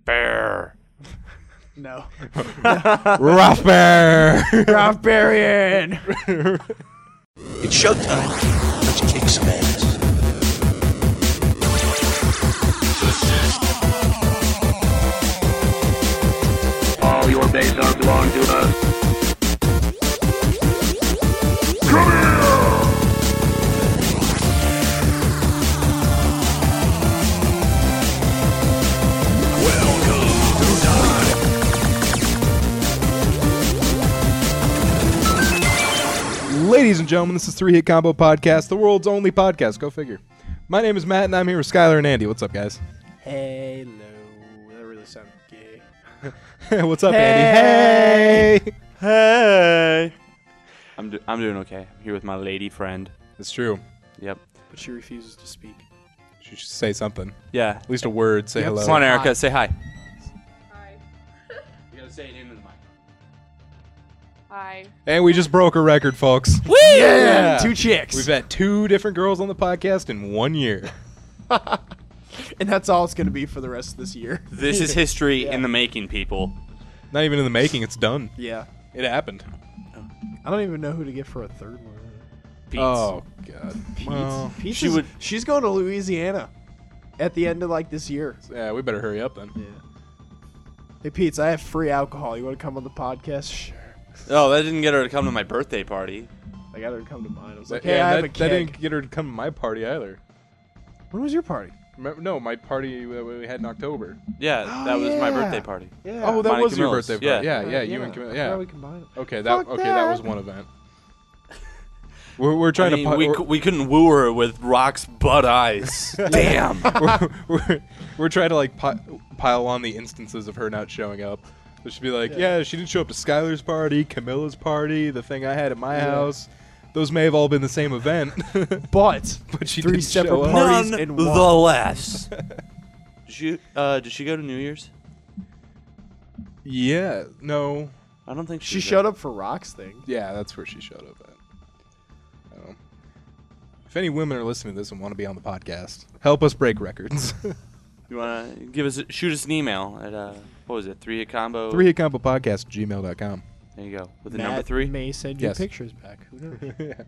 Bear. No. Rough Bear. Ralph Barian. It's showtime. Let's kick some ass. All your base are belong to us. Come here! Ladies and gentlemen, this is Three Hit Combo Podcast, the world's only podcast. Go figure. My name is Matt, and I'm here with Skylar and Andy. What's up, guys? Hello. That really sounded gay. What's up, Andy? Hey. Hey! I'm doing okay. I'm here with my lady friend. It's true. Yep. But she refuses to speak. You should say something. Yeah. At least a word. Say hello. Come on, Erica. Hi. Say hi. Hi. You gotta say it into the mic. Hi. And we just broke a record, folks. Woo! Yeah. 2 chicks. We've had 2 different girls on the podcast in 1 year. And that's all it's going to be for the rest of this year. This is history Yeah. in the making, people. Not even in the making. It's done. Yeah. It happened. I don't even know who to get for a third one. Pete's. Oh, God. Well, She's going to Louisiana at the end of this year. yeah, we better hurry up then. Yeah. Hey, Pete, I have free alcohol. You want to come on the podcast? Sure. Oh, that didn't get her to come to my birthday party. I got her to come to mine. I was like, Yeah, hey, I have a that keg. didn't get her to come to my party either. When was your party? Remember, no, my party that we had in October. Yeah, Oh, that was my yeah. birthday party. Yeah. Oh, that Mine and was your Camilla's. birthday party. Yeah. Yeah, you and Camilla. Yeah. we combined it. Okay, Fuck that that. was one event. We're trying I mean, to we couldn't woo her with Rock's butt eyes. Damn. we're trying to pile on the instances of her not showing up. So she'd be like, yeah, she didn't show up to Skylar's party, Camilla's party, the thing I had at my house. Those may have all been the same event, But but she 3 didn't separate show up. parties in one. Nonetheless. Did she go to New Year's? Yeah, no. I don't think She showed up for Rock's thing. Yeah, that's where she showed up at. If any women are listening to this and want to be on the podcast, help us break records. You wanna shoot us an email at what was it? 3hitcombo. 3hitcombopodcast@gmail.com. There you go. With the Matt number 3. may send you Yes. pictures back. Who knows?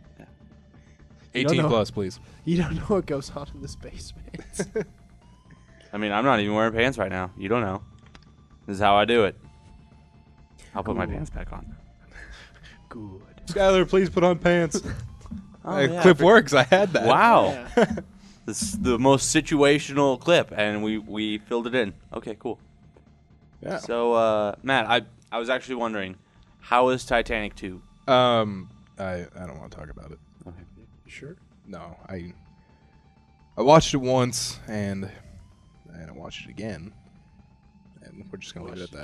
18 know. plus, please. You don't know what goes on in this basement. I mean, I'm not even wearing pants right now. You don't know. This is how I do it. I'll put my Cool. pants back on. Good. Skylar, please put on pants. Oh, That yeah, clip works. I had that. Wow. Yeah. This is the most situational clip, and we filled it in. Okay, cool. Yeah. So, Matt, I was actually wondering, how is Titanic 2? I don't want to talk about it. Okay. Sure. No, I watched it once and I watched it again, and we're just gonna leave it at that.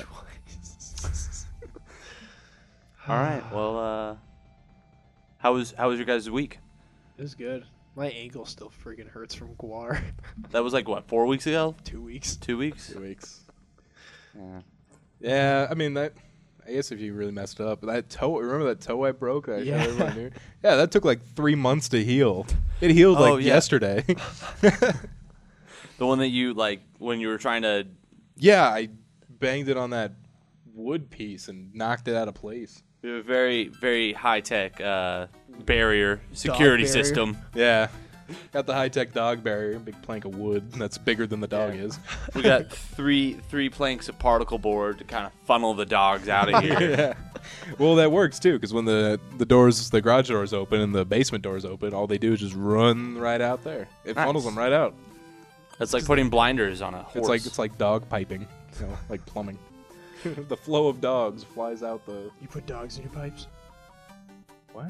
All right. Well, how was your guys' week? It was good. My ankle still freaking hurts from Guar. That was like what, 4 weeks ago? 2 weeks. 2 weeks? 2 weeks. Yeah. Yeah, I mean I guess if you really messed up, that toe. Remember that toe I broke? That I showed Yeah. everyone knew? Yeah, that took like 3 months to heal. It healed Oh, yeah. yesterday. The one that you when you were trying to. Yeah, I banged it on that wood piece and knocked it out of place. We have a very, very high tech barrier security barrier. system. Yeah. Got the high-tech dog barrier, big plank of wood that's bigger than the dog is. We got three planks of particle board to kind of funnel the dogs out of here. Yeah. Well, that works too, because when the garage doors open and the basement doors open, all they do is just run right out there. It Nice. funnels them right out. It's like putting blinders on a horse. It's like dog piping, like plumbing. The flow of dogs flies out the. You put dogs in your pipes? What?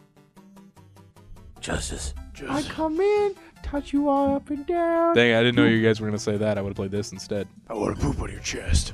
Justice. I come in, touch you all up and down. Dang, I didn't know you guys were gonna say that. I would have played this instead. I want to poop on your chest.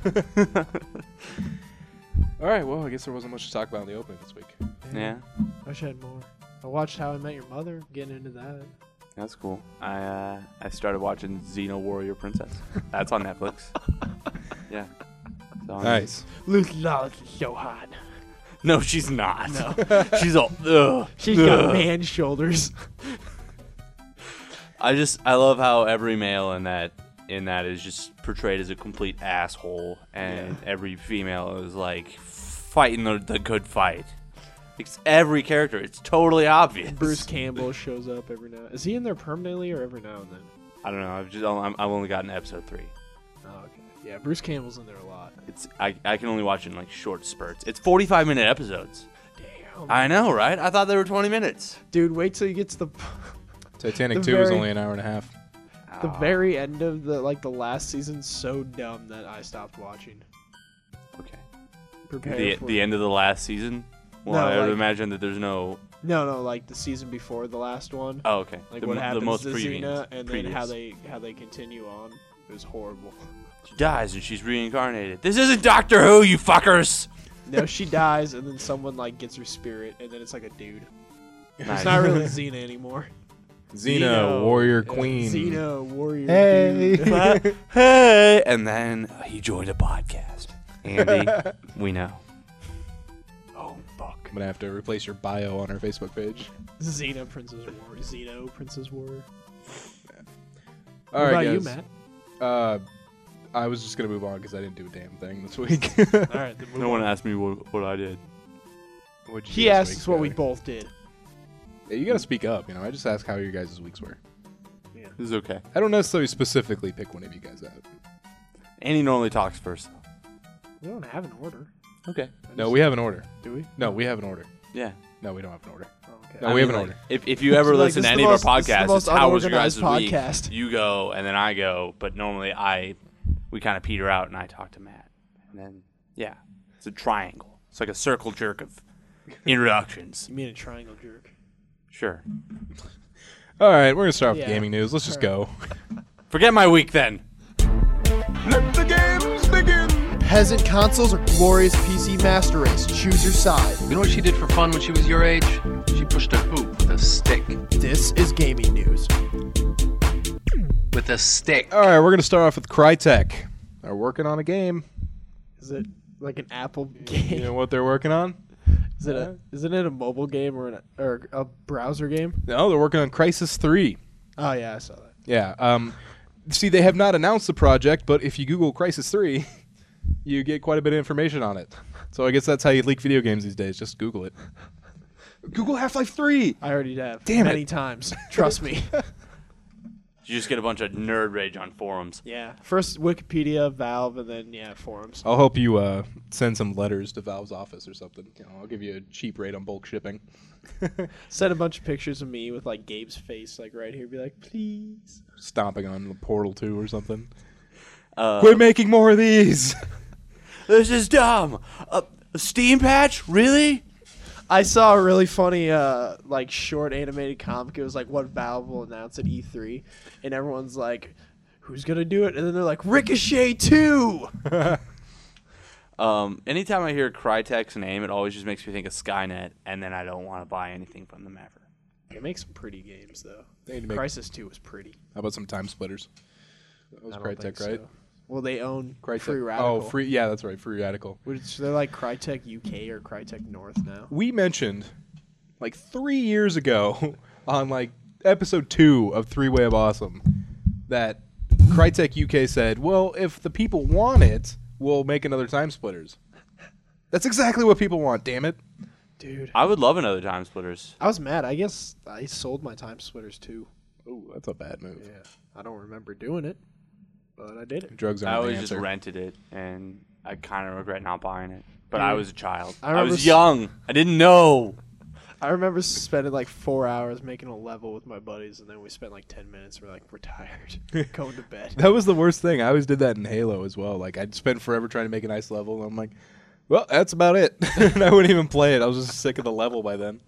All right. Well, I guess there wasn't much to talk about in the opening this week. Yeah, I wish I had more. I watched How I Met Your Mother, getting into that. that's cool. I started watching Xeno Warrior Princess. That's on Netflix. Yeah. So I'm- Nice. Luke Lawless is so hot. No, she's not. No. She's all. Ugh, She's got ugh. man shoulders. I love how every male in in that is just portrayed as a complete asshole, and every female is like fighting the good fight. It's every character. It's totally obvious. Bruce Campbell shows up every now. Is he in there permanently or every now and then? I don't know. I've only gotten episode 3. Oh, okay. Yeah, Bruce Campbell's in there a lot. I can only watch it in like short spurts. It's 45-minute episodes. Damn. I know, right? I thought they were 20 minutes. Dude, wait till you get to the Titanic The 2 is very- only an hour and a half. the very end of the last season's so dumb that I stopped watching. Okay. Prepare for The end of the last season. Well, No, I would like- imagine that there's no. No, like the season before the last one. Oh, okay. Like the, what the happens most to previous. Xena, and then how previous. they continue on. It was horrible. She dies and she's reincarnated. This isn't Doctor Who, you fuckers. No, she dies, and then someone like gets her spirit, and then it's like a dude. Nice. It's not really Xena anymore. Xena, warrior Yeah, queen. Xena, warrior Hey. dude. Hey, and then he joined a podcast. Andy, we know. Oh fuck. I'm gonna have to replace your bio on our Facebook page. Xena, Princess Warrior. Xeno, Princess Warrior. All What right, about you, guys. Matt? I was just gonna move on because I didn't do a damn thing this week. All right, then move No one on. asked me what I did. What'd you He do this asked week, us what we Skyler? both did. Yeah, you gotta speak up. I just ask how your guys' weeks were. This is okay. I don't necessarily specifically pick one of you guys out. Andy normally talks first. We don't have an order, Okay. No, we have an order. do we? No, we have an order. Yeah. No, we don't have an order. Oh, okay. No, we have an order. If you ever Like, listen this to is any the of most- our this is the podcasts, most it's how was your guys' unorganized week? podcast. You go and then I go, but normally we kind of peter out and I talk to Matt, and then it's a triangle. It's like a circle jerk of introductions. You mean a triangle jerk? Sure. All right, we're gonna start off with Yeah. gaming news. Let's just go. Forget my week then. Let the games begin. Peasant consoles or glorious PC master race? Choose your side. You know what she did for fun when she was your age? She pushed a hoop with a stick. This is gaming news. With a stick. All right, we're gonna start off with Crytek. They're working on a game. Is it like an Apple You game? know what they're working on? Isn't it a mobile game or a browser game? No, they're working on Crysis 3. Oh yeah, I saw that. Yeah. See, they have not announced the project, but if you Google Crysis 3, you get quite a bit of information on it. So I guess that's how you leak video games these days. Just Google it. Google Half-Life 3. I already have. Damn many it. times. Trust me. You just get a bunch of nerd rage on forums. Yeah. First Wikipedia, Valve, and then forums. I'll help you send some letters to Valve's office or something. I'll give you a cheap rate on bulk shipping. Send a bunch of pictures of me with like Gabe's face like right here. Be like, please. Stomping on the Portal 2 or something. Uh, Quit making more of these. This is dumb. A Steam patch? Really? I saw a really funny like short animated comic. It was like what Valve will announce at E3, and everyone's like, "Who's gonna do it?" And then they're like, "Ricochet 2!" Anytime I hear Crytek's name, it always just makes me think of Skynet, and then I don't want to buy anything from them ever. They make some pretty games though. They need to make- Crysis 2 was pretty. How about some Time Splitters? That was I don't Crytek, think right? so. Well, they own Crytek. Free Radical. Oh, free. Yeah, that's right. Free Radical. Which they're like Crytek UK or Crytek North now. We mentioned like 3 years ago on like episode 2 of 3-Way of Awesome that Crytek UK said, well, if the people want it, we'll make another Time Splitters. That's exactly what people want, damn it. Dude, I would love another Time Splitters. I was mad. I guess I sold my Time Splitters too. Ooh, that's a bad move. Yeah, I don't remember doing it, but I did it. Drugs I aren't the always just answer. rented it, and I kind of regret not buying it. But I Dude, was a child. I I, remember was young. I didn't know. I remember spending like 4 hours making a level with my buddies, and then we spent like 10 minutes. We're like, we're tired, going to bed. That was the worst thing. I always did that in Halo as well. Like, I'd spend forever trying to make a nice level, and I'm like, well, that's about it. And I wouldn't even play it. I was just sick of the level by then.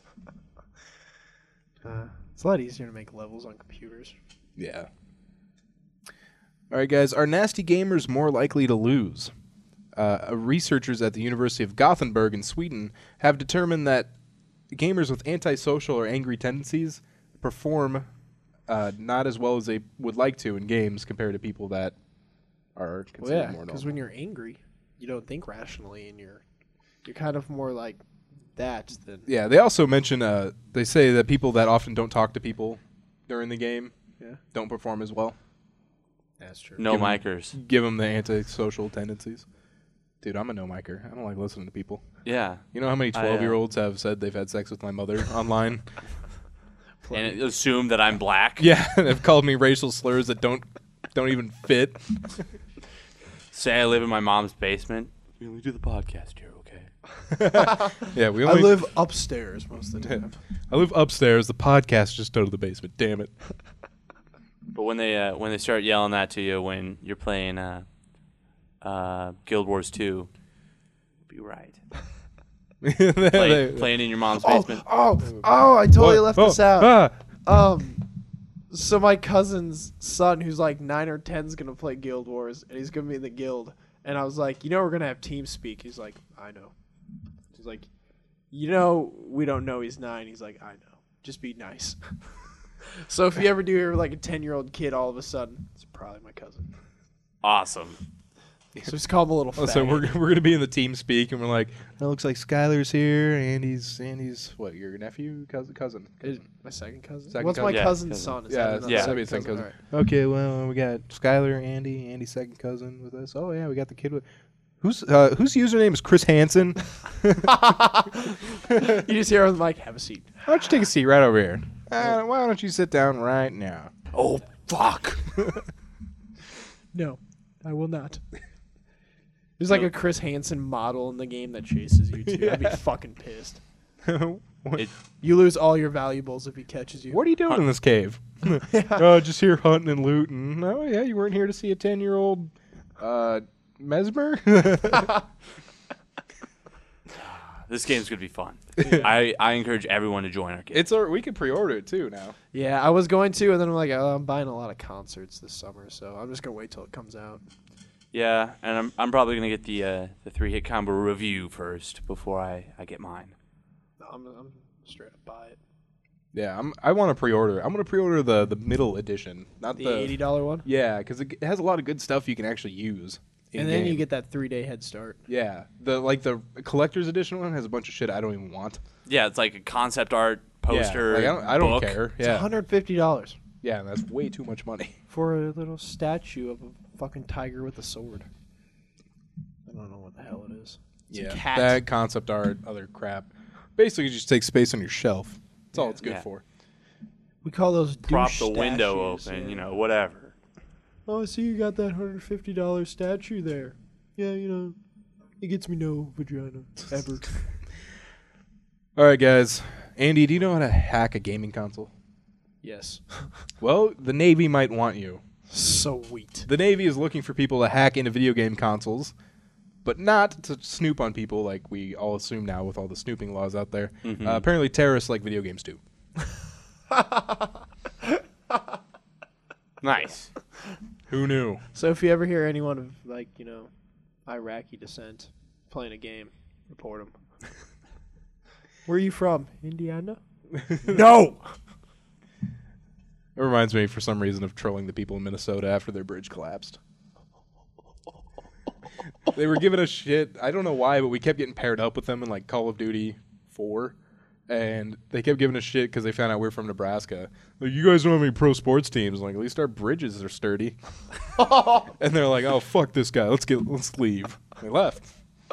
It's a lot easier to make levels on computers. Yeah. All right, guys. Are nasty gamers more likely to lose? Researchers at the University of Gothenburg in Sweden have determined that gamers with antisocial or angry tendencies perform not as well as they would like to in games compared to people that are Well, considered yeah, more because normal. when you're angry, you don't think rationally, and you're kind of more like that than Yeah, they also mention they say that people that often don't talk to people during the game Yeah. don't perform as well. Yeah. That's true. No micers. Give them the antisocial tendencies. Dude, I'm a no-micer. I don't like listening to people. Yeah. You know how many 12-year-olds have said they've had sex with my mother online? And assume that I'm black. Yeah, they've called me racial slurs that don't even fit. Say I live in my mom's basement. We only do the podcast here, okay? Yeah, we I only live upstairs most of the time. I live upstairs. The podcast just out of the basement. Damn it. But when they start yelling that to you when you're playing Guild Wars 2, be right. Playing in your mom's basement. I totally left this out. Ah. So my cousin's son, who's like 9 or 10, is gonna play Guild Wars, and he's gonna be in the guild. And I was like, we're gonna have team speak. He's like, I know. He's like, we don't know he's 9. He's like, I know. Just be nice. So if you ever do hear like a 10-year-old kid all of a sudden, it's probably my cousin. Awesome. So just call him a little fat. So we're gonna be in the team speak, and we're like, it looks like Skylar's here. Andy's what? Your nephew, cousin? My second cousin. Second What's cousin? my Yeah, cousin's cousin. son? Is Yeah, that another yeah, second that'd be second cousin. All right. Okay, well, we got Skylar, Andy's second cousin with us. Oh yeah, we got the kid with whose username is Chris Hansen. You just hear on the mic, have a seat. Why don't you take a seat right over here? Why don't you sit down right now? Oh, fuck. No, I will not. There's like a Chris Hansen model in the game that chases you too. I'd be fucking pissed. You lose all your valuables if he catches you. What are you doing in this cave? Oh, just here hunting and looting. Oh yeah, you weren't here to see a 10-year-old Mesmer? This game's going to be fun. I encourage everyone to join our game. We could pre-order it too now. Yeah, I was going to, and then I'm like, I'm buying a lot of concerts this summer, so I'm just gonna wait till it comes out. Yeah, and I'm probably going to get the 3-hit combo review first before I get mine. No, I'm straight up buy it. Yeah, I want to pre-order. I'm gonna pre-order the middle edition, not The the $80 one, Yeah, because it has a lot of good stuff you can actually use. and then you get that 3-day head start. the collector's edition one has a bunch of shit I don't even want. Yeah, it's like a concept art poster. Yeah, like, I don't book. care. It's Yeah, $150 yeah, and that's way too much money. for a little statue of a fucking tiger with a sword. I don't know what the hell it is. It's a cat. that concept art, other crap. Basically, just takes space on your shelf. That's all it's good Yeah. for. We call those Prop douche the window statues, open, yeah. Whatever. Oh, I see you got that $150 statue there. Yeah, it gets me no vagina ever. All right, guys. Andy, do you know how to hack a gaming console? Yes. Well, the Navy might want you. Sweet. The Navy is looking for people to hack into video game consoles, but not to snoop on people like we all assume now with all the snooping laws out there. Mm-hmm. Apparently, terrorists like video games too. Nice. Who knew? So if you ever hear anyone of Iraqi descent playing a game, report them. Where are you from? Indiana? No. It reminds me, for some reason, of trolling the people in Minnesota after their bridge collapsed. They were giving us shit. I don't know why, but we kept getting paired up with them in like Call of Duty 4. And they kept giving us shit because they found out we're from Nebraska. Like, you guys don't have any pro sports teams. I'm like, at least our bridges are sturdy. And they're like, oh, fuck this guy. Let's leave. They left.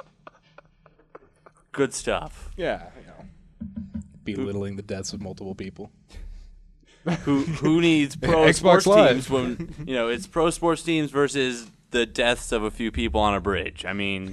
Good stuff. Yeah, belittling the deaths of multiple people. Who needs pro Xbox sports Live. teams when it's pro sports teams versus the deaths of a few people on a bridge? I mean,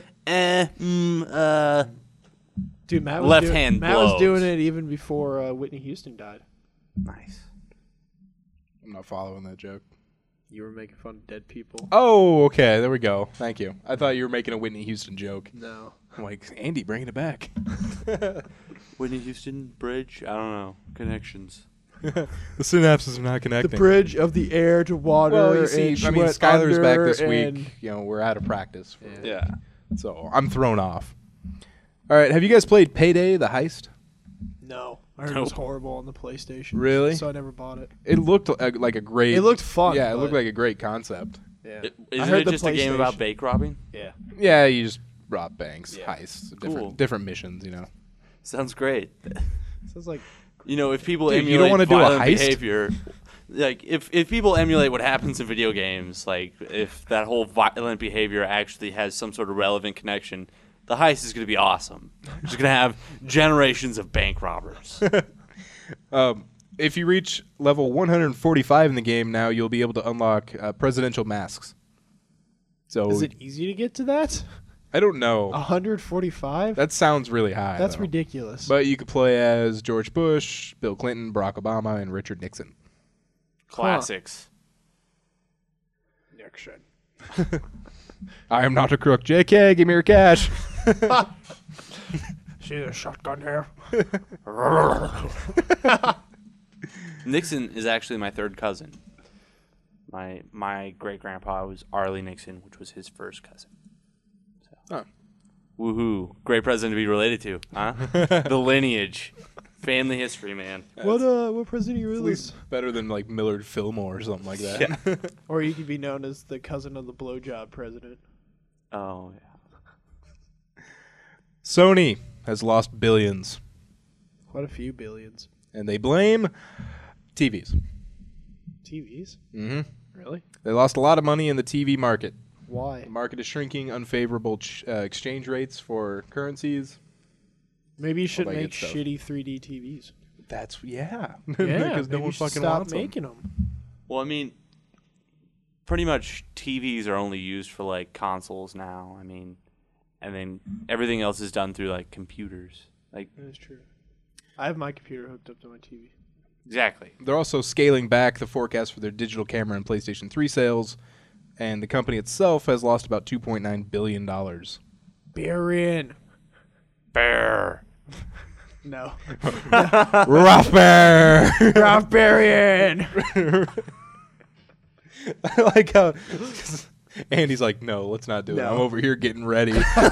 Dude, Matt was Left-hand Matt was blows. doing it even before Whitney Houston died. nice. I'm not following that joke. You were making fun of dead people. Oh, okay. There we go. Thank you. I thought you were making a Whitney Houston joke. No. I'm like, Andy, bringing it back. Whitney Houston bridge. I don't know connections. The synapses are not connecting. The bridge of the air to water. Well, you see, and she I mean, went Skylar's back under this and- week. We're out of practice. Yeah. So I'm thrown off. All right. Have you guys played Payday, the heist? No. I heard it was horrible on the PlayStation. Really? So I never bought it. It looked like a great. It looked fun. Yeah, it but- looked like a great concept. Yeah. Isn't heard it the just a game about PlayStation. bank robbing? Yeah. Yeah, you just rob banks, Yeah. heists, Cool. different missions. Sounds great. Sounds like If people Dude, you emulate don't wanna do a violent heist? behavior, like if people emulate what happens in video games, like if that whole violent behavior actually has some sort of relevant connection, the heist is going to be awesome. It's going to have generations of bank robbers. If you reach level 145 in the game now, you'll be able to unlock presidential masks. So Is it easy to get to that? I don't know. 145? That sounds really high. That's though. ridiculous. But you could play as George Bush, Bill Clinton, Barack Obama, and Richard Nixon. Classics. Nixon. I am not a crook. JK, give me your cash. See the shotgun here? Nixon is actually my third cousin. My great grandpa was Arlie Nixon, which was his first cousin. Oh. Woohoo! Great president to be related to, huh? The lineage, family history, man. What president you At really? least better than like Millard Fillmore or something like that. Or you could be known as the cousin of the blowjob president. Oh yeah. Sony has lost billions, Quite a few billions. and they blame TVs. TVs? Mm-hmm. Really? They lost a lot of money in the TV market. Why? The market is shrinking, unfavorable exchange rates for currencies. Maybe you should that good make stuff. shitty 3D TVs. That's, yeah. Yeah, because no maybe one you should fucking stop wants them. making them. Well, I mean, pretty much TVs are only used for like consoles now. I mean, and then everything else is done through like computers. Like That is true. I have my computer hooked up to my TV. exactly. They're also scaling back the forecast for their digital camera and PlayStation 3 sales, and the company itself has lost about $2.9 billion. Baron. Bear. No. Rough bear! Ralph Baron. I like how Andy's like, no, let's not do it. No. I'm over here getting ready.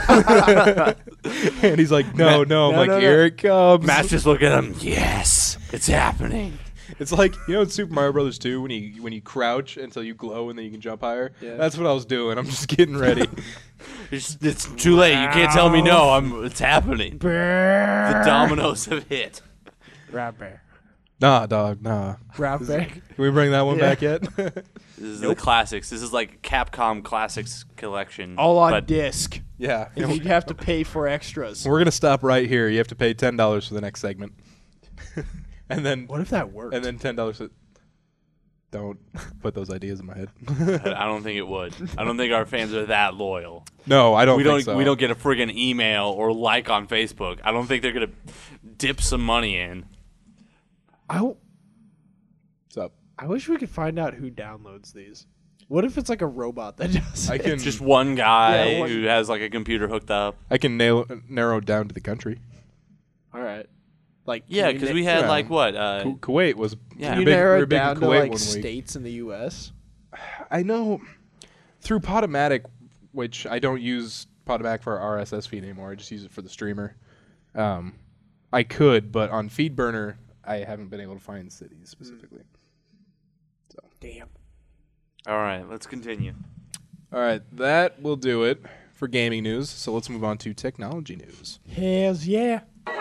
Andy's like, no. I'm like, no. here it comes. Matt's just looking at him. Yes, it's happening. It's like, you know in Super Mario Brothers 2 when you crouch until you glow and then you can jump higher? Yeah. That's what I was doing. I'm just getting ready. It's too late. You can't tell me no. It's happening. The dominoes have hit. Ralph Baron. Nah, dog, nah. Ralph Baron. Can we bring that one Yeah. back yet? This is the classics. This is like Capcom Classics collection. All on but disc. Yeah. And you'd have to pay for extras. We're going to stop right here. You have to pay $10 for the next segment. and then What if that worked? and then $10. Don't put those ideas in my head. I don't think it would. I don't think our fans are that loyal. No, I don't We think don't. so. We don't get a friggin' email or like on Facebook. I don't think they're gonna dip some money in. What's up? I wish we could find out who downloads these. What if it's like a robot that does I it? can Just one guy Yeah, one- who has like a computer hooked up. I can narrow it down to the country. All right. Like, Yeah, because we had Yeah. like what? Kuwait was Yeah. Can you big, narrow we were it big in down to Kuwait like one week. states in the U.S.? I know through Podomatic, which I don't use Podomatic for our RSS feed anymore. I just use it for the streamer. I could, but on FeedBurner, I haven't been able to find cities specifically. Damn. All right, let's continue. All right, that will do it for gaming news. So let's move on to technology news. Hells yeah.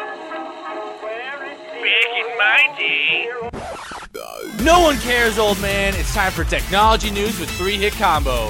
No one cares, old man. It's time for technology news with 3-Hit Combo.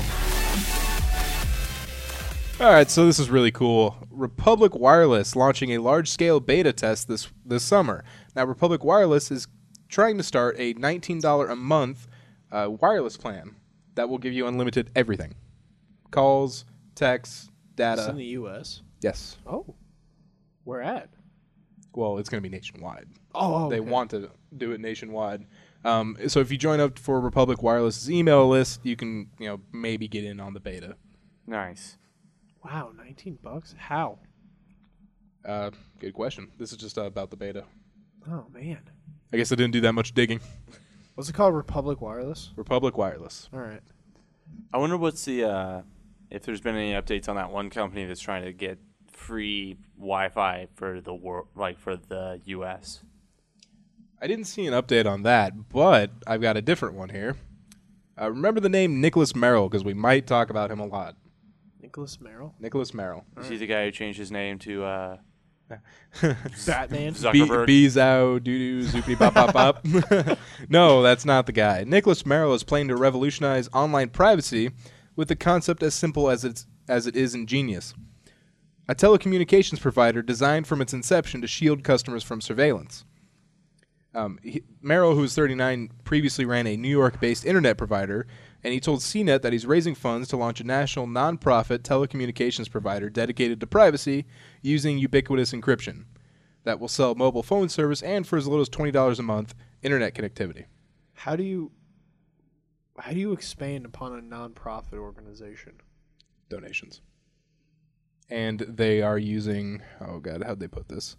All right, so this is really cool. Republic Wireless launching a large-scale beta test this summer. Now, Republic Wireless is trying to start a $19 a month wireless plan that will give you unlimited everything. Calls, texts, It's in data. the U.S. Yes. Oh. Where at? Well, it's going to be nationwide. Oh, They want to do it nationwide. So if you join up for Republic Wireless's email list, you can, maybe get in on the beta. Nice. Wow, $19? How? Good question. This is just about the beta. Oh, man. I guess I didn't do that much digging. What's it called? Republic Wireless? Republic Wireless. All right. I wonder what's the if there's been any updates on that one company that's trying to get free Wi-Fi for the world, like for the U.S. I didn't see an update on that, but I've got a different one here. Remember the name Nicholas Merrill, because we might talk about him a lot. Nicholas Merrill? Nicholas Merrill. Is he the guy who changed his name to Batman. Zuckerberg. Bees out, doo doo, zoopy bop bop bop. No, that's not the guy. Nicholas Merrill is planning to revolutionize online privacy with a concept as simple as it is ingenious. A telecommunications provider designed from its inception to shield customers from surveillance. Merrill, who's 39, previously ran a New York-based internet provider, and he told CNET that he's raising funds to launch a national non-profit telecommunications provider dedicated to privacy using ubiquitous encryption that will sell mobile phone service and, for as little as $20 a month, internet connectivity. How do you expand upon a non-profit organization? Donations. And they are using, oh god, how'd they put this?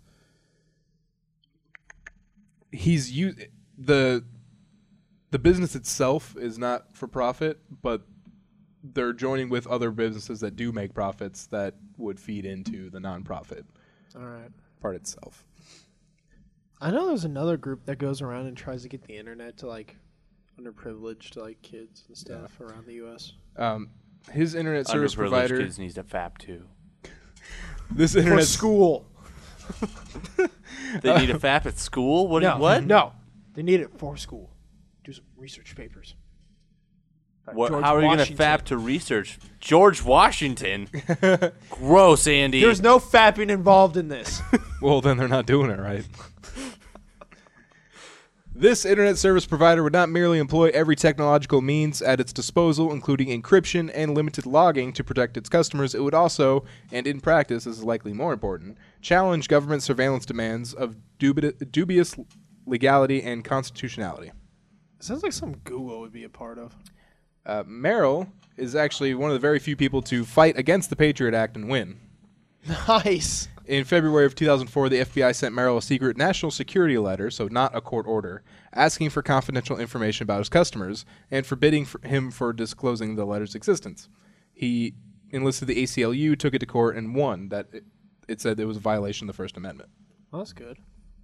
The business itself is not for profit, but they're joining with other businesses that do make profits that would feed into the nonprofit All right. part itself. I know there's another group that goes around and tries to get the internet to like underprivileged like kids and stuff around the U.S. His internet service Underprivileged provider. kids needs to FAP too. This For internet school. They need a FAP at school? What? No, What? No, they need it for school. Do some research papers. What, George how are you going to Washington. FAP to research? George Washington? Gross, Andy. There's no fapping involved in this. Well, then they're not doing it right. This internet service provider would not merely employ every technological means at its disposal, including encryption and limited logging to protect its customers. It would also, and in practice, this is likely more important, challenge government surveillance demands of dubious legality and constitutionality. Sounds like something Google would be a part of. Merrill is actually one of the very few people to fight against the Patriot Act and win. Nice. In February of 2004, the FBI sent Merrill a secret national security letter, so not a court order, asking for confidential information about his customers and forbidding him for disclosing the letter's existence. He enlisted the ACLU, took it to court, and won. That it said it was a violation of the First Amendment. Well, that's good.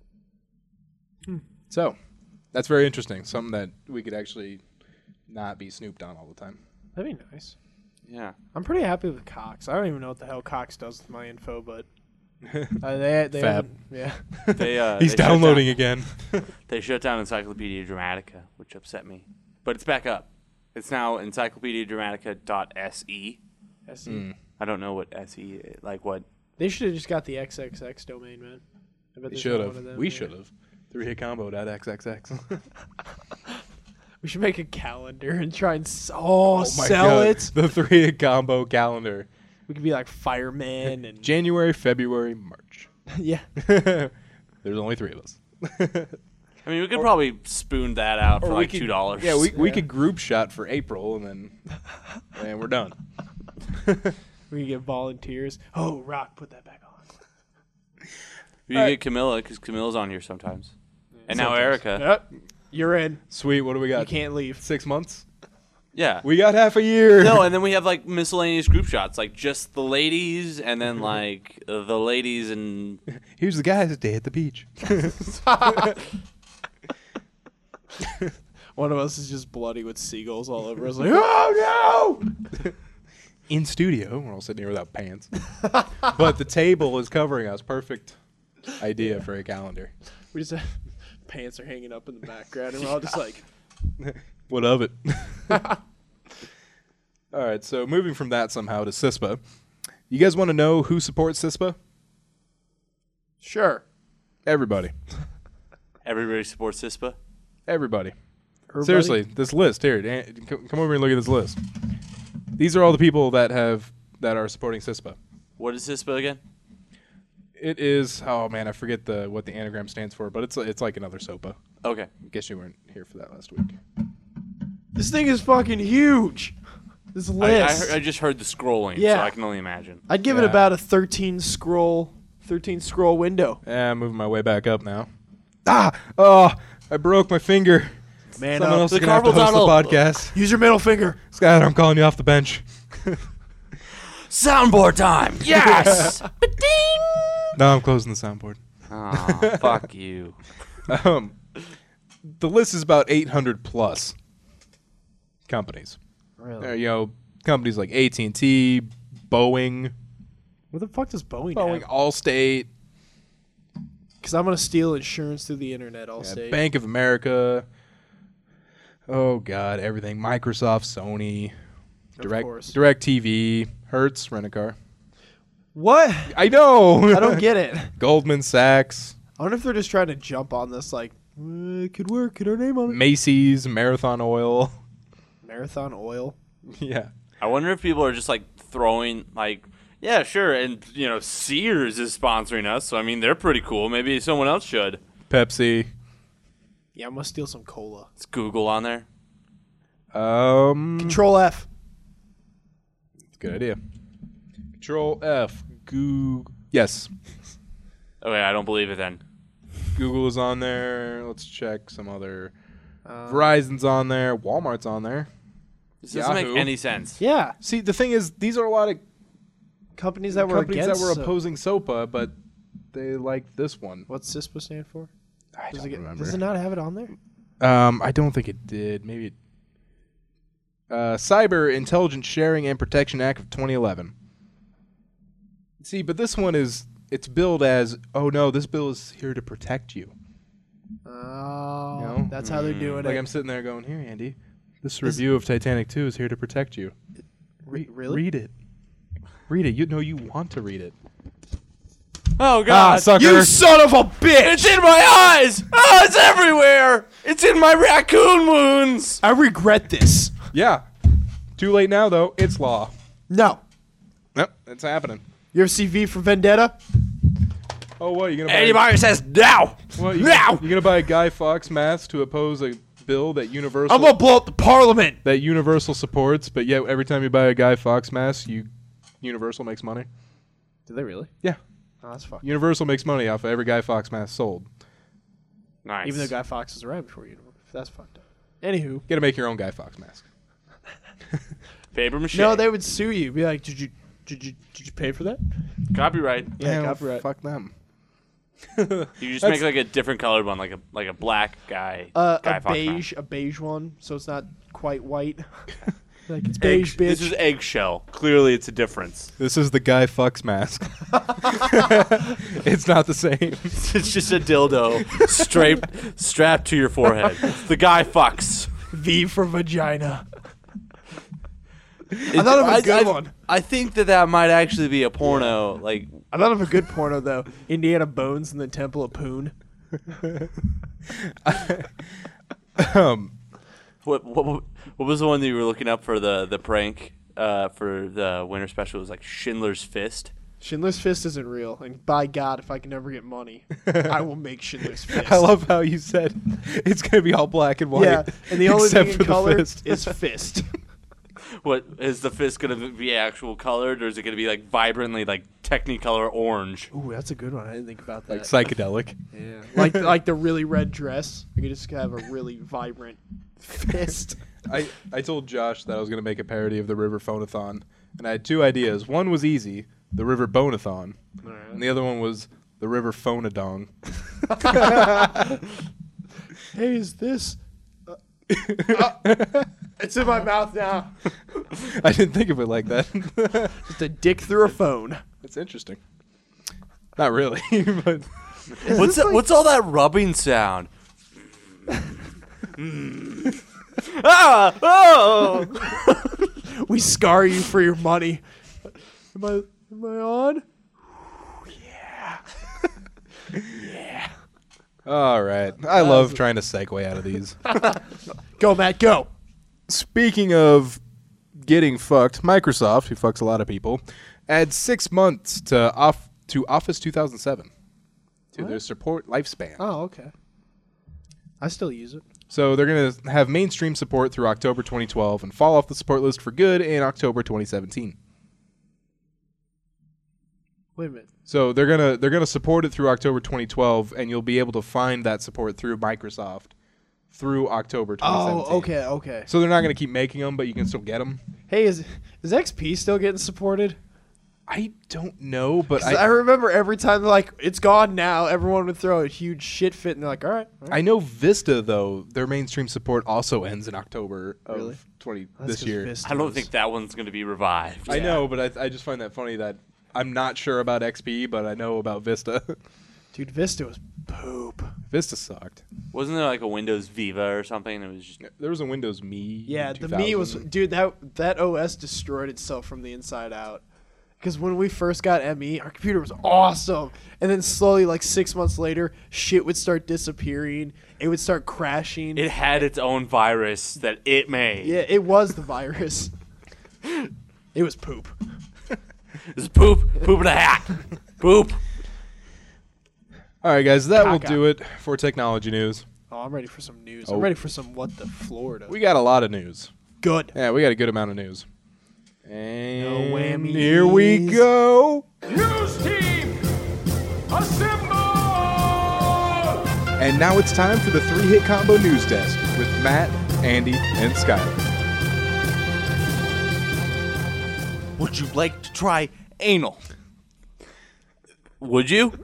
So, that's very interesting. Something that we could actually not be snooped on all the time. That'd be nice. Yeah. I'm pretty happy with Cox. I don't even know what the hell Cox does with my info, but they Fab. haven't- yeah. They, He's they downloading again. They shut down Encyclopedia Dramatica, which upset me. But it's back up. It's now encyclopediadramatica.se. SE. I don't know what SE is. Like what? They should have just got the XXX domain, man. I bet They there's should not one of have. them, We yeah. should have. 3-hit combo.xxx. We should make a calendar and try and Oh my sell God. it. The 3-hit combo calendar. We could be like firemen and January, February, March. yeah. There's only 3 of us. I mean, we could probably spoon that out for Or we like could- $2. Yeah, we could group shot for April and we're done. We could get volunteers. Oh, Rock, put that back on. We could get Camilla because Camilla's on here sometimes. And now Erica. Yep. You're in. Sweet, what do we You got? can't leave. 6 months? Yeah. We got half a year. No, and then we have like miscellaneous group shots, like just the ladies, and then like the ladies and Here's the guys' day at the beach. One of us is just bloody with seagulls all over us. Like, oh no! In studio, we're all sitting here without pants. But the table is covering us. Perfect idea for a calendar. We just have pants are hanging up in the background, and we're all just like, What of it? All right, so moving from that somehow to CISPA. You guys want to know who supports CISPA? sure. Everybody. everybody supports CISPA. Everybody. Everybody? Seriously, this list here. Come over and look at this list. These are all the people that are supporting CISPA. What is CISPA again? It is. Oh man, I forget what the anagram stands for, but it's like another SOPA. Okay. I guess you weren't here for that last week. This thing is fucking huge. This list. I just heard the scrolling, Yeah. so I can only imagine. I'd give it Yeah. about a 13 scroll window. Yeah, I'm moving my way back up now. Oh, I broke my finger. Man Someone up. else is The gonna have to carpal host the tunnel. podcast. Use your middle finger. Scott, I'm calling you off the bench. Soundboard time. Yes. No, I'm closing the soundboard. Oh, fuck you. The list is about 800 plus companies. Really? Companies like AT&T, Boeing, What the fuck does Boeing Boeing, have? Allstate, Because I'm gonna steal insurance through the internet. Allstate. Bank of America. Oh God, everything. Microsoft, Sony, course. DirecTV, Hertz, Rent-A-Car. What? I know. I don't get it. Goldman Sachs, I wonder if they're just trying to jump on this. Like, it could work. Get our name on it. Macy's, Marathon Oil. Marathon Oil. Yeah. I wonder if people are just like throwing like, yeah, sure, and Sears is sponsoring us, so I mean they're pretty cool. Maybe someone else should. Pepsi. Yeah, I'm gonna steal some cola. Is Google on there? Control F. Good idea. Control F. Google. Yes. Okay, I don't believe it then. Google is on there. Let's check some other. Verizon's on there. Walmart's on there. This doesn't make Yahoo. any sense. Yeah, See, the thing is, these are a lot of companies that were companies against. that were opposing SOPA, but they like this one. What's CISPA stand for? I don't remember. Does it not have it on there? I don't think it did. Maybe it. Cyber Intelligence Sharing and Protection Act of 2011. See, but this one it's billed as, oh no, this bill is here to protect you. Oh, No? that's how they're doing Like it. I'm sitting there going, here, Andy, this review of Titanic 2 is here to protect you. Really? Read it. Read it. You know you want to read it. Oh God! Sucker. You son of a bitch! It's in my eyes! Oh, it's everywhere! It's in my raccoon wounds! I regret this. Yeah. Too late now, though. It's law. No. Nope, it's happening. You ever see V for Vendetta? Oh, what? You gonna buy? Anybody says now! What, Now! You gonna buy a Guy Fawkes mask to oppose a bill that Universal I'm gonna blow up the Parliament. that Universal supports, but yet every time you buy a Guy Fawkes mask, Universal makes money? Did they really? Yeah. Oh, that's fucked. Universal makes money off of every Guy Fawkes mask sold. Nice. Even though Guy Fawkes is around before you. That's fucked up. Anywho. You gotta make your own Guy Fawkes mask. Paper mache. No, they would sue you. Be like, did you pay for that? Copyright. Yeah, well, copyright. Fuck them. You just make like a different colored one, like a black guy. A Fawkes beige one, so it's not quite white. Like it's mask. beige, bitch. This is eggshell. Clearly, it's a difference. This is the Guy Fawkes mask. It's not the same. It's just a dildo strapped to your forehead. It's the guy fucks. V for vagina. I thought of a good one. I think that might actually be a porno. Like, I thought of a good porno though. Indiana Bones and the Temple of Poon. what was the one that you were looking up for the prank for the winter special? It was like Schindler's Fist. Schindler's Fist isn't real, and by God, if I can ever get money, I will make Schindler's Fist. I love how you said it's gonna be all black and white. Yeah, and the only except thing for in the color fist. is fist. What is the fist gonna be actual colored, or is it gonna be like vibrantly like Technicolor orange? Ooh, that's a good one. I didn't think about that. Like psychedelic. Yeah, like the really red dress. You could just have a really vibrant fist. I told Josh that I was gonna make a parody of the River Phonathon, and I had two ideas. One was easy, the River Bonathon, and the other one was the River Phonadong. Hey, is this? It's in my mouth now. I didn't think of it like that. Just a dick through a phone. It's interesting. Not really, but What's all that rubbing sound? Ah! Oh! We scar you for your money. Am I on? all right. I love trying to segue out of these. Go, Matt, go. Speaking of getting fucked, Microsoft, who fucks a lot of people, adds 6 months to Office 2007 to their support lifespan. Oh, okay. I still use it. So they're going to have mainstream support through October 2012 and fall off the support list for good in October 2017. Wait a minute. So they're gonna support it through October 2012, and you'll be able to find that support through Microsoft through October 2017. Oh, okay. So they're not gonna keep making them, but you can still get them. Hey, is XP still getting supported? I don't know, but 'Cause I remember every time they're like, it's gone now, everyone would throw a huge shit fit, and they're like, all right. I know Vista though their mainstream support also ends in October of Really? this year. I don't think that one's gonna be revived. I know, but I just find that funny that I'm not sure about XP, but I know about Vista. Dude, Vista was poop. Vista sucked. Wasn't there like a Windows Viva or something? It was just There was a Windows Me. Yeah, in the Me was 2000. dude. That OS destroyed itself from the inside out. Because when we first got ME, our computer was awesome, and then slowly, like 6 months later, shit would start disappearing. It would start crashing. it had its own virus that it made. Yeah, it was the virus. It was poop. It's poop in a hat. Poop. All right, guys, that will Caca. do it for technology news. Oh, I'm ready for some news. Oh. I'm ready for some what the Florida. We got a lot of news. Good. Yeah, we got a good amount of news. And whammies. here we go. News team, assemble! And now it's time for the 3-hit combo news desk with Matt, Andy, and Skyler. Would you like to try anal? Would you?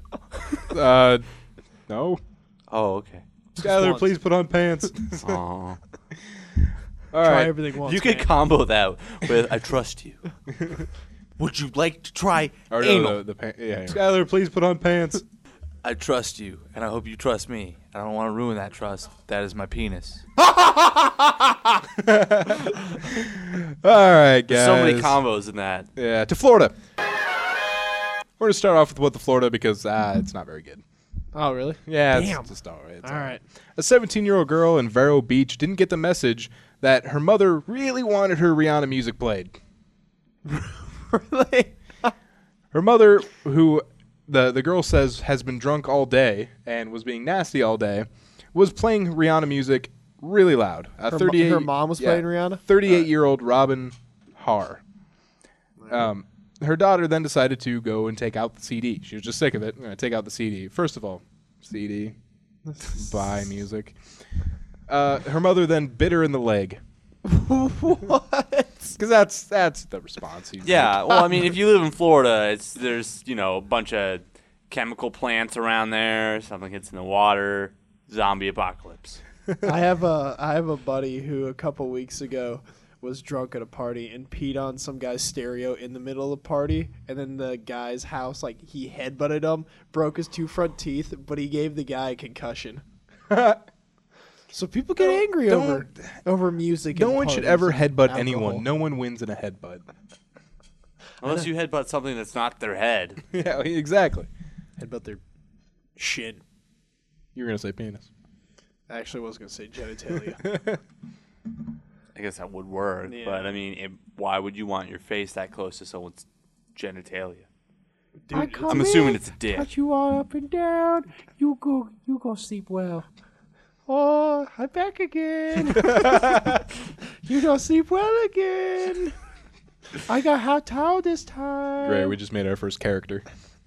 No. Oh, okay. Skyler, once. please put on pants. Aw. All Try right. everything once. You could man. combo that with "I trust you." Would you like to try Or anal? no, the yeah. Skyler, please put on pants. I trust you, and I hope you trust me. I don't want to ruin that trust. That is my penis. All right, guys. There's so many combos in that. Yeah, to Florida. We're going to start off with what the Florida because it's not very good. Oh, really? Yeah, Damn. it's just all right. It's All right. A 17-year-old girl in Vero Beach didn't get the message that her mother really wanted her Rihanna music played. Really? Her mother, who the girl says has been drunk all day and was being nasty all day, was playing Rihanna music really loud. Her mom was playing Rihanna? 38-year-old Robin Har. Her daughter then decided to go and take out the CD. She was just sick of it. Take out the CD. First of all, CD, buy music. Her mother then bit her in the leg. What? Because that's the response. you Yeah, well, I mean, if you live in Florida, there's a bunch of chemical plants around there. Something hits in the water. Zombie apocalypse. I have a buddy who a couple weeks ago was drunk at a party and peed on some guy's stereo in the middle of the party, and then the guy's house, like, he headbutted him, broke his 2 front teeth, but he gave the guy a concussion. So people get angry over music. No and one should parties ever and headbutt alcohol. anyone. No one wins in a headbutt. Unless you headbutt something that's not their head. Yeah, exactly. Headbutt their shin. You were going to say penis. I actually was gonna say genitalia. I guess that would work, Yeah. but I mean, why would you want your face that close to someone's genitalia? Dude, I'm assuming it's a dick. you all up and down. You go sleep well. Oh, I'm back again. You don't sleep well again. I got hot towel this time. Great, we just made our first character.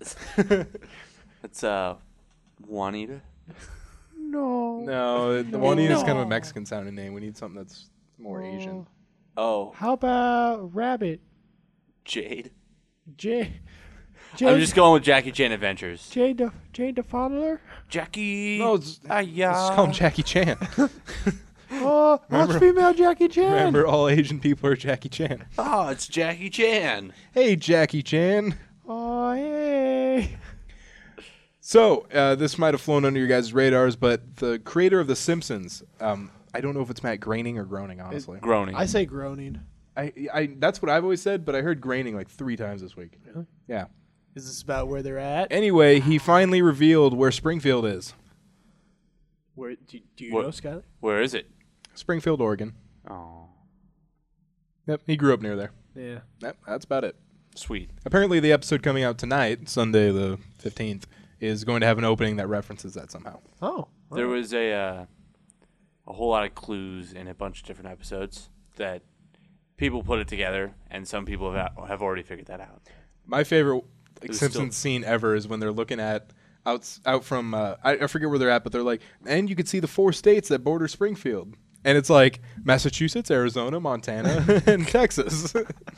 It's Juanita. No. No, the Juanita's kind of a Mexican sounding name. We need something that's more Asian. Oh, How about rabbit? Jade. Jane I'm just going with Jackie Chan Adventures. Jane the Fondler? Jackie. No, let's call him Jackie Chan. Oh, that's female Jackie Chan. Remember, all Asian people are Jackie Chan. Oh, it's Jackie Chan. Hey, Jackie Chan. Oh, hey. So, this might have flown under your guys' radars, but the creator of The Simpsons, I don't know if it's Matt Groening or Groening, honestly. Groaning. I say groaning. I that's what I've always said, but I heard Groening like 3 times this week. Really? Yeah. Is this about where they're at? Anyway, he finally revealed where Springfield is. Where do you What? know, Skyler? Where is it? Springfield, Oregon. Oh, Yep, he grew up near there. Yeah. Yep, that's about it. sweet. Apparently, the episode coming out tonight, Sunday the 15th, is going to have an opening that references that somehow. Oh. There was a whole lot of clues in a bunch of different episodes that people put it together, and some people have already figured that out. My favorite was Simpsons scene ever is when they're looking at out from I forget where they're at, but they're like, and you can see the 4 states that border Springfield, and it's like Massachusetts, Arizona, Montana, and Texas.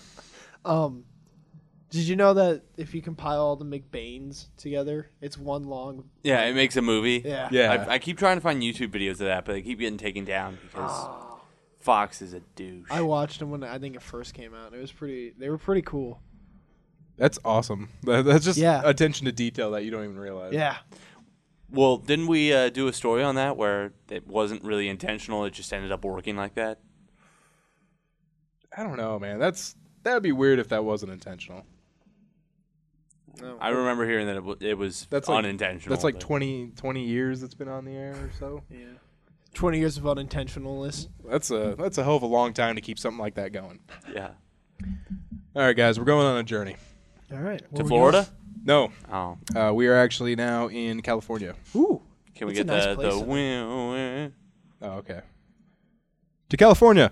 Did you know that if you compile all the McBains together, it's one long? Yeah, it makes a movie. Yeah. Yeah. I keep trying to find YouTube videos of that, but they keep getting taken down because Fox is a douche. I watched them when I think it first came out. It was pretty. They were pretty cool. That's awesome. That's just Yeah. attention to detail that you don't even realize. Yeah. Well, didn't we do a story on that where it wasn't really intentional? It just ended up working like that? I don't know, man. That would be weird if that wasn't intentional. No. I remember hearing that it was unintentional. That's like but- 20 years it's been on the air or so. Yeah. 20 years of unintentionalness. That's a hell of a long time to keep something like that going. Yeah. All right, guys, we're going on a journey. All right. To Florida? No, Oh. we are actually now in California. Ooh. Can we It's a get nice the place. win? Oh, okay. To California.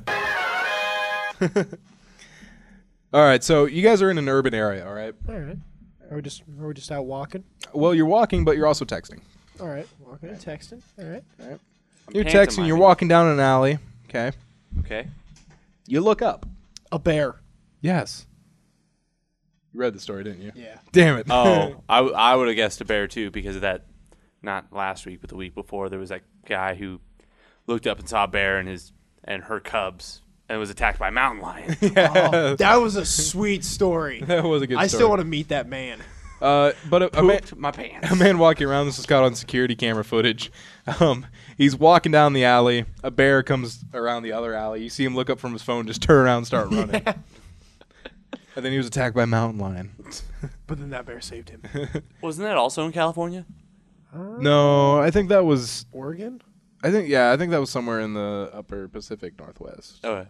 All right, so you guys are in an urban area, all right? All right. Are we just out walking? Well, you're walking, but you're also texting. All right. Walking and texting. All right. You're texting, you're walking down an alley, okay? Okay. You look up. A bear. Yes. You read the story, didn't you? Yeah. Damn it. Oh, I would have guessed a bear too because of that. Not last week, but the week before, there was that guy who looked up and saw a bear and her cubs and was attacked by a mountain lion. Oh, that was a sweet story. That was a good story. I still want to meet that man. But a man, Pooped my pants. a man walking around, this is caught on security camera footage. He's walking down the alley. A bear comes around the other alley. You see him look up from his phone, just turn around and start running. And then he was attacked by a mountain lion. But then that bear saved him. Wasn't that also in California? No, I think that was. Oregon? I think that was somewhere in the upper Pacific Northwest. Okay.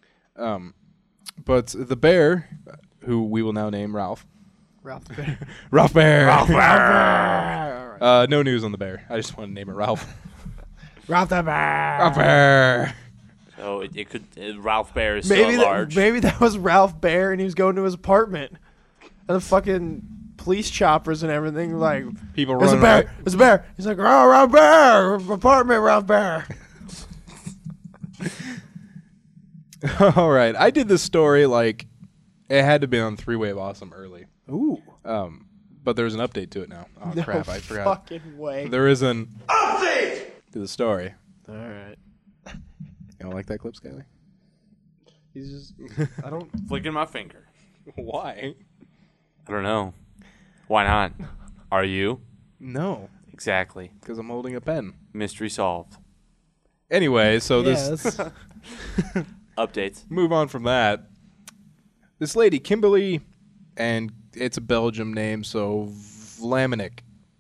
But the bear, who we will now name Ralph. Ralph the bear. Ralph Bear. All right. No news on the bear. I just want to name it Ralph. Ralph the bear. Ralph Bear. So it could. Ralph Bear is so large. Maybe that was Ralph Bear and he was going to his apartment. And the fucking police choppers and everything like People there's a running. bear. Right. There's a bear. He's like, oh, Ralph Bear, apartment, Ralph Bear. All right. I did this story like it had to be on Three-Way of Awesome early. Ooh. But there's an update to it now. Oh No crap! I forgot. fucking way. There is an update to the story. All right. You don't like that clip, Skyler? He's just. I don't. Flicking my finger. Why? I don't know. Why not? Are you? No, Exactly. because I'm holding a pen. Mystery solved. Anyway, so Yeah, this that's- Updates. move on from that. This lady, Kimberly, and it's a Belgium name, so Vlaminck.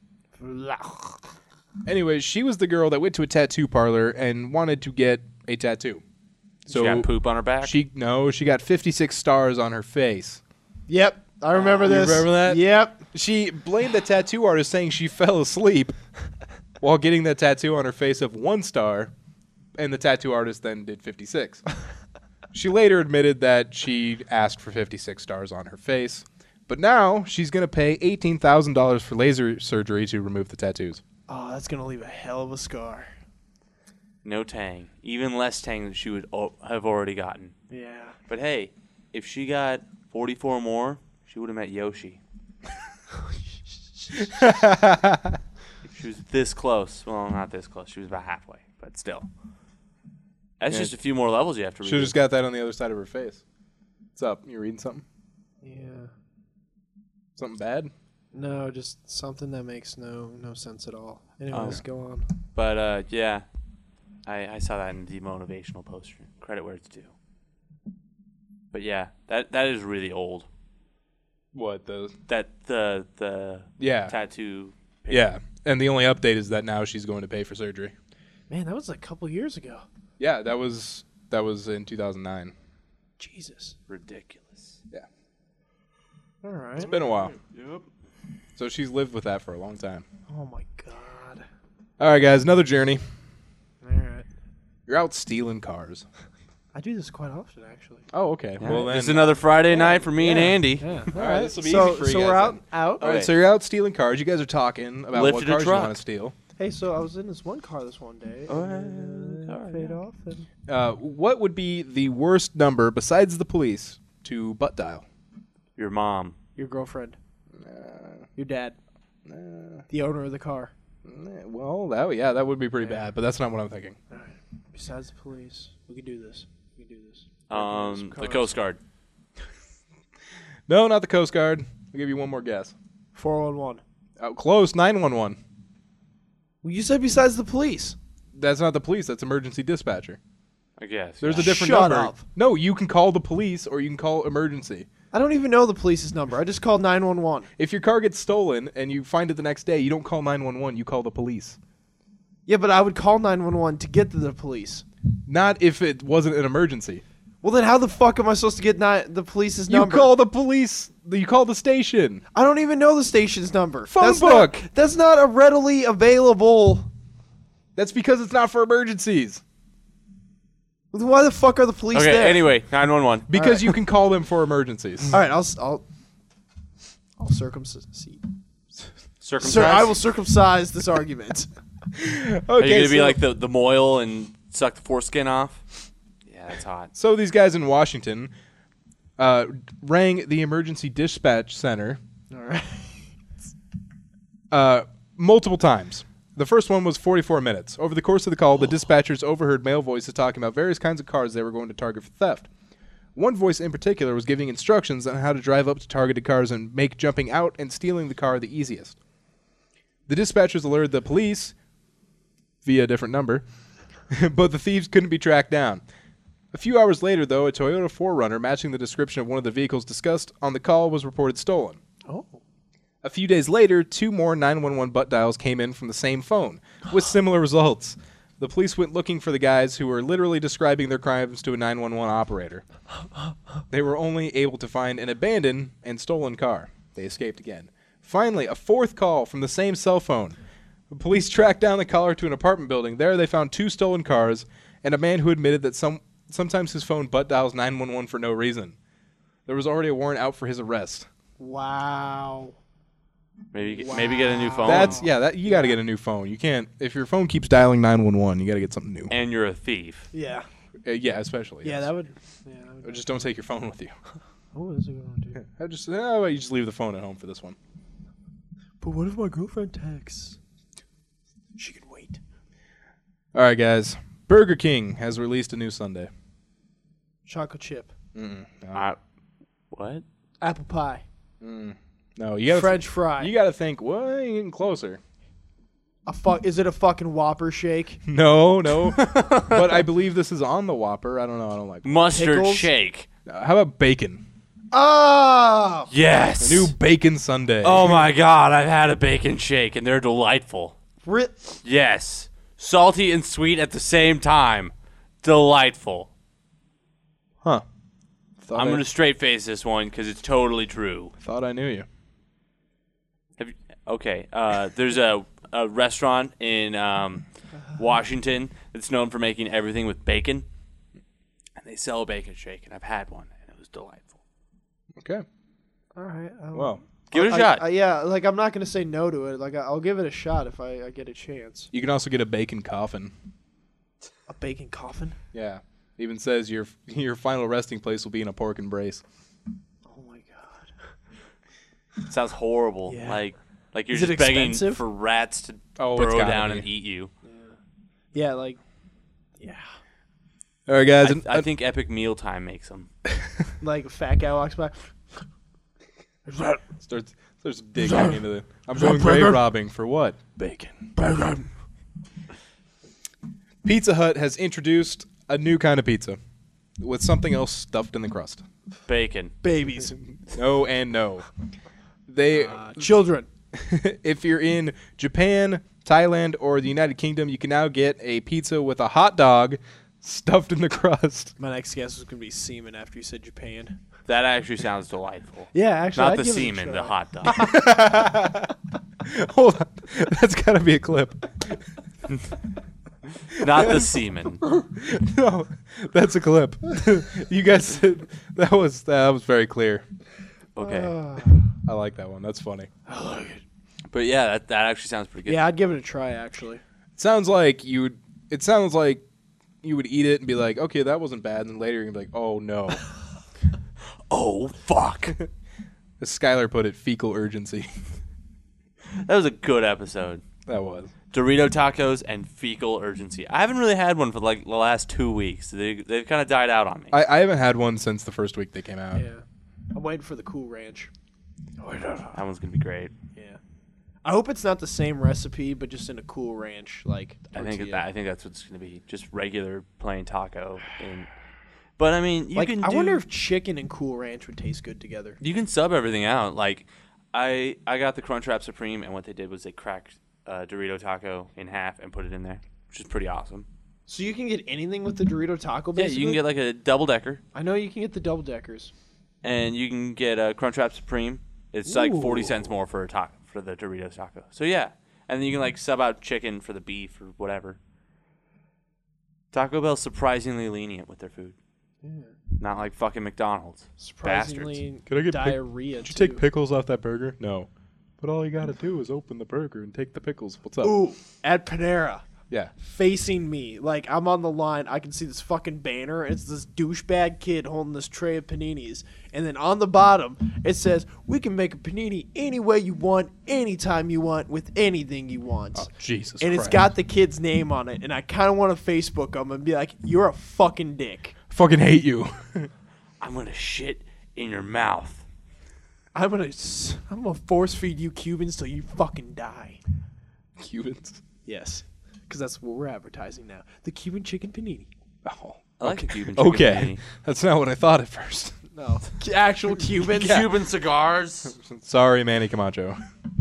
Anyway, she was the girl that went to a tattoo parlor and wanted to get a tattoo. So She got poop on her back. she got 56 stars on her face. Yep. I remember this. remember that? Yep. She blamed the tattoo artist, saying she fell asleep while getting the tattoo on her face of 1 star, and the tattoo artist then did 56. She later admitted that she asked for 56 stars on her face, but now she's going to pay $18,000 for laser surgery to remove the tattoos. Oh, that's gonna leave a hell of a scar. No tang. Even less tang than she would have already gotten. Yeah. But hey, if she got 44 more, she would have met Yoshi. She was this close. Well, not this close. She was about halfway, but still. That's Yeah. just a few more levels you have to read. Should have just got that on the other side of her face. What's up? You reading something? Yeah. Something bad? No, just something that makes no sense at all. Anyways, go on. But yeah, I saw that in the motivational poster. Credit where it's due. But yeah, that is really old. What, the... That the Yeah. tattoo. Yeah. And the only update is that now she's going to pay for surgery. Man, that was like a couple years ago. Yeah, that was in 2009. Jesus. Ridiculous. Yeah. All right. It's been a while. Yep. So she's lived with that for a long time. Oh my god. All right, guys, another journey. All right. You're out stealing cars. I do this quite often, actually. Oh, okay. Yeah. Well, then. It's another Friday night for me and Andy. Yeah. All right, this will be so, easy for you so guys we're then. out. All right, Okay. so you're out stealing cars. You guys are talking about what Lifted a cars you truck. want to steal. Hey, so I was in this one car this one day. Oh, and, car, fade yeah. off. And What would be the worst number besides the police to butt dial? Your mom. your girlfriend. Your dad. The owner of the car. Well, that would be pretty bad, but that's not what I'm thinking. All right. Besides the police, we can do this. We can do this. The Cars. Coast Guard. No, not the Coast Guard. I'll give you one more guess. 411. Close, 911. Well, you said besides the police. That's not the police. That's emergency dispatcher. I guess. There's a different Shut number. up. No, you can call the police or you can call emergency. I don't even know the police's number. I just called 911. If your car gets stolen and you find it the next day, you don't call 911. You call the police. Yeah, but I would call 911 to get to the police. Not if it wasn't an emergency. Well, then how the fuck am I supposed to get the police's You number? call the police. You call the station. I don't even know the station's number. Phone book. That's not a readily available. That's because it's not for emergencies. Why the fuck are the police Okay, there? anyway, 911. Because you can call them for emergencies. All right, I'll circumcise. Circumcised? Sir, I will circumcise this argument. Are you going to be like the Moyle and suck the foreskin off? Yeah, that's hot. So these guys in Washington rang the emergency dispatch center All right. multiple times. The first one was 44 minutes. Over the course of the call, the dispatchers overheard male voices talking about various kinds of cars they were going to target for theft. One voice in particular was giving instructions on how to drive up to targeted cars and make jumping out and stealing the car the easiest. The dispatchers alerted the police via a different number, but the thieves couldn't be tracked down. A few hours later, though, a Toyota 4Runner matching the description of one of the vehicles discussed on the call was reported stolen. Oh. A few days later, 2 more 911 butt dials came in from the same phone, with similar results. The police went looking for the guys who were literally describing their crimes to a 911 operator. They were only able to find an abandoned and stolen car. They escaped again. Finally, a fourth call from the same cell phone. The police tracked down the caller to an apartment building. There they found 2 stolen cars and a man who admitted that sometimes his phone butt dials 911 for no reason. There was already a warrant out for his arrest. Wow. Maybe get a new phone. You got to get a new phone. You can't if your phone keeps dialing 911. You got to get something new. And you're a thief. Yeah. Yeah, especially. Yeah, yes. that would. Or just don't take your phone with you. What is it going to do? You just leave the phone at home for this one. But what if my girlfriend texts? She can wait. All right, guys. Burger King has released a new sundae. Chocolate chip. What? Apple pie. No, you got French fry. You got to think. What? You're getting closer. Is it a fucking Whopper shake? No. But I believe this is on the Whopper. I don't know. I don't like Mustard Pickles? shake. How about bacon? Oh! Yes. A new bacon sundae. Oh my god, I've had a bacon shake and they're delightful. Yes. Salty and sweet at the same time. Delightful. Huh. I'm going to straight face this one because it's totally true. Thought I knew you. Okay. There's a restaurant in Washington that's known for making everything with bacon. And they sell a bacon shake, and I've had one, and it was delightful. Okay. All right. Well, Give it a shot. Yeah, like I'm not gonna say no to it. Like I'll give it a shot if I get a chance. you can also get a bacon coffin. A bacon coffin? Yeah. Even says your final resting place will be in a pork embrace. Oh my god. Sounds horrible. Yeah. Like you're Is it just begging expensive? for rats to It's burrow gotta down be. and eat you. Yeah, like. Yeah. All right, guys. I think Epic Mealtime makes them. Like a fat guy walks by. starts digging into the. I'm going grave robbing for what? Bacon. Pizza Hut has introduced a new kind of pizza with something else stuffed in the crust. Bacon. Babies. No and no. They, Children. if you're in Japan, Thailand, or the United Kingdom, you can now get a pizza with a hot dog stuffed in the crust. My next guess was gonna be semen after you said Japan. That actually sounds delightful. Yeah, actually. Not I'd the give it a semen, the try. hot dog. Hold on, that's gotta be a clip. Not the semen. No, that's a clip. You guys said that was very clear. Okay. I like that one. That's funny. But yeah, that actually sounds pretty good. Yeah, I'd give it a try. Actually. It sounds like you would eat it and be like, okay, that wasn't bad, and then later you're gonna be like, oh no. Oh, fuck. As Skylar put it, fecal urgency. That was a good episode. That was. Dorito tacos and fecal urgency. I haven't really had one for like the last 2 weeks. They've kind of died out on me. I haven't had one since the first week they came out. Yeah. I'm waiting for the Cool Ranch. That one's going to be great. Yeah. I hope it's not the same recipe, but just in a Cool Ranch like. I think tortilla. I think that's what it's gonna be. Just regular plain taco. But I mean, you can. I wonder if chicken and Cool Ranch would taste good together. You can sub everything out. Like, I got the Crunchwrap Supreme, and what they did was they cracked Dorito taco in half and put it in there, which is pretty awesome. So you can get anything with the Dorito taco. Yeah, Basically? you can get like a double decker, I know you can get the double deckers. and you can get a Crunchwrap Supreme. It's like 40 Ooh. cents more for the Doritos taco. So yeah, and then you can like sub out chicken for the beef or whatever. Taco Bell's surprisingly lenient with their food. Not like fucking McDonald's. Surprisingly, Could I get diarrhea. Did you take pickles off that burger? No. But all you gotta do is open the burger and take the pickles. What's up? Ooh, at Panera. Yeah. Facing me, like I'm on the line, I can see this fucking banner. It's this douchebag kid holding this tray of paninis, and then on the bottom it says, "We can make a panini any way you want, anytime you want, with anything you want." Oh, Jesus and Christ. it's got the kid's name on it, and I kind of want to Facebook him and be like, "You're a fucking dick. Fucking hate you. I'm gonna shit in your mouth. I'm gonna force feed you Cubans till you fucking die." Cubans. Yes, because that's what we're advertising now. The Cuban chicken panini. Oh. I like the Cuban chicken Okay. panini. That's not what I thought at first. No, actual Cuban. Cuban cigars. Sorry, Manny Camacho.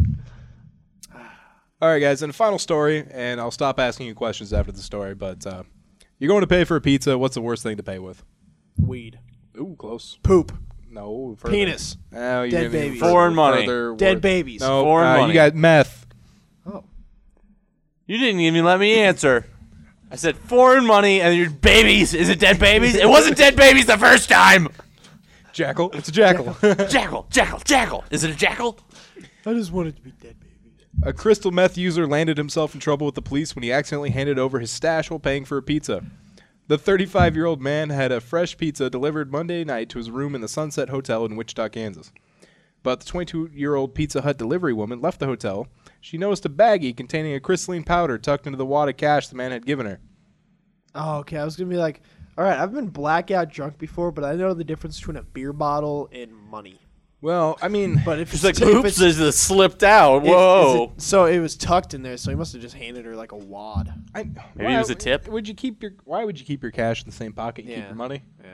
All right, guys, and a final story, and I'll stop asking you questions after the story, but you're going to pay for a pizza. What's the worst thing to pay with? Weed. Ooh, close. Poop. No. Further. Penis. No, you Dead didn't even babies. further- Foreign money. further Dead word. babies. No, Foreign money. you got meth. Oh. You didn't even let me answer. I said foreign money and your babies. Is it dead babies? It wasn't dead babies the first time. Jackal. It's a jackal. Jackal. Is it a jackal? I just wanted to be dead babies. A crystal meth user landed himself in trouble with the police when he accidentally handed over his stash while paying for a pizza. The 35-year-old man had a fresh pizza delivered Monday night to his room in the Sunset Hotel in Wichita, Kansas. But the 22-year-old Pizza Hut delivery woman left the hotel. She noticed a baggie containing a crystalline powder tucked into the wad of cash the man had given her. Oh, okay. I was going to be like, all right, I've been blackout drunk before, but I know the difference between a beer bottle and money. Well, I mean, But if It's it's like, oops, it slipped out. Whoa. so it was tucked in there, so he must have just handed her like a wad. Maybe it was a tip. Why would you keep your cash in the same pocket and keep Yeah. your money? Yeah.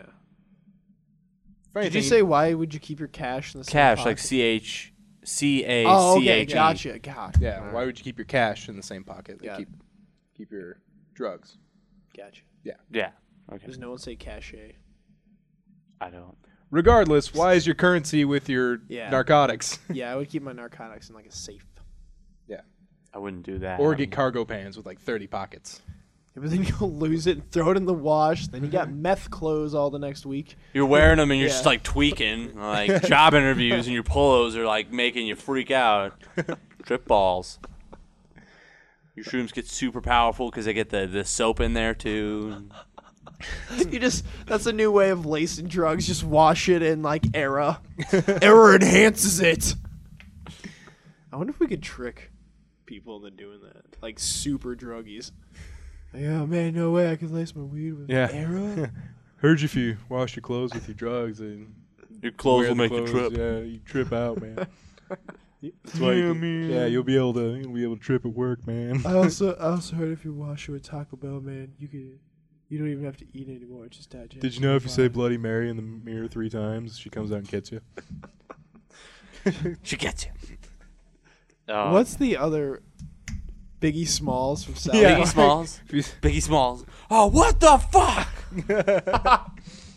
If Did you anything, say why would you keep your cash in the same Cash, pocket? like CHCACHE. Oh, okay. Gotcha. God. Yeah, why would you keep your cash in the same pocket? Like Got it. keep your drugs. Gotcha. Yeah. Okay. Does no one say cachet? I don't. Regardless, why is your currency with your Yeah. narcotics? Yeah, I would keep my narcotics in like a safe. I wouldn't do that. Or get cargo pants with like 30 pockets. Yeah, but then you'll lose it and throw it in the wash. Then you got meth clothes all the next week. You're wearing them and you're Yeah. just like tweaking, like job interviews, and your polos are like making you freak out. Trip balls. Your shrooms get super powerful because they get the soap in there too. That's a new way of lacing drugs. Just wash it in like Era. Era enhances it. I wonder if we could trick people into doing that. Like super druggies. Like, oh man, no way I can lace my weed with Era. Heard you if you wash your clothes with your drugs and Your clothes wear will the make you clothes, trip. Yeah, you trip out, man. That's why you'll be able to trip at work, man. I also heard if you wash it with Taco Bell, man, you don't even have to eat anymore. It's just digest. Did you know if you say Bloody Mary in the mirror 3 times, she comes out and gets you? She gets you. What's the other Biggie Smalls from South Biggie Park? Smalls? Biggie Smalls. Oh, what the fuck?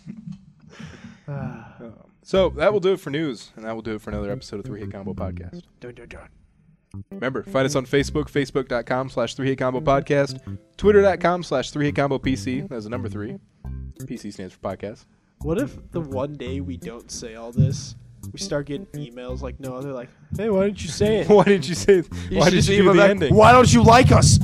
So that will do it for news, and that will do it for another episode of 3 Hit Combo Podcast. Dun, dun, dun. Remember, find us on Facebook, facebook.com/3 Combo Podcast, twitter.com/3 Combo PC. That's the number 3. PC stands for podcast. What if the one day we don't say all this, we start getting emails like no other, like, hey, why didn't you say it? Why did you say? Why did you do the ending? Why don't you like us?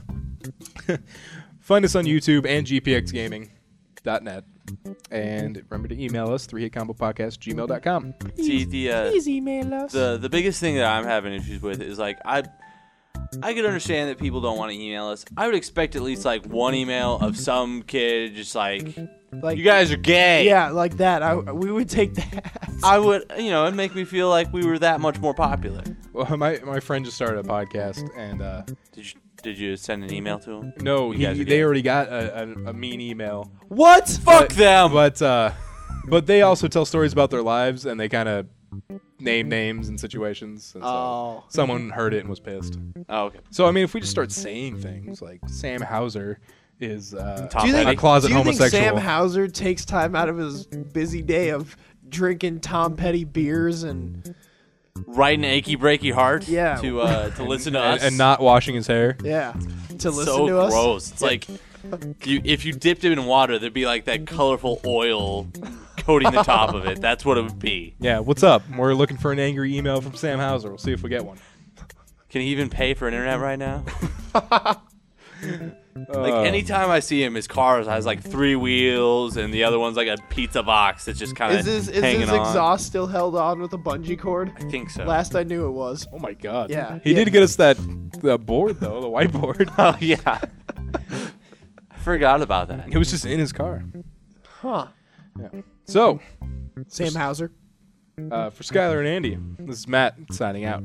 Find us on YouTube and gpxgaming.net. And remember to email us, 3hitcombopodcast@gmail.com. See, Please email us. the biggest thing that I'm having issues with is like I could understand that people don't want to email us. I would expect at least like one email of some kid just like Like You guys are gay. yeah, like that. We would take that. I would, it'd make me feel like we were that much more popular. Well, my friend just started a podcast, and Did you send an email to him? no, You guys are they gay. already got a mean email. What? Fuck them. But they also tell stories about their lives, and they kind of name names and situations. And so Oh. someone heard it and was pissed. Oh, okay. So I mean, if we just start saying things like Sam Hauser is Tom Do you think, a closet do you homosexual. think Sam Hauser takes time out of his busy day of drinking Tom Petty beers and Write an achy breaky heart. Yeah. To listen to us and not washing his hair. yeah to listen so to us? gross. It's like if you dipped it in water, there'd be like that colorful oil coating the top of it. That's what it would be. Yeah, what's up? We're looking for an angry email from Sam Hauser. We'll see if we get one. Can he even pay for internet right now? Like anytime I see him, his car has like 3 wheels, and the other one's like a pizza box that's just kind of Is hanging his on. exhaust still held on with a bungee cord? I think so. Last I knew it was. Oh my god. Yeah. He Yeah. did get us that board though, the whiteboard. Oh yeah. I forgot about that. It was just in his car. Huh. So, Sam Hauser. for Skylar and Andy, this is Matt signing out.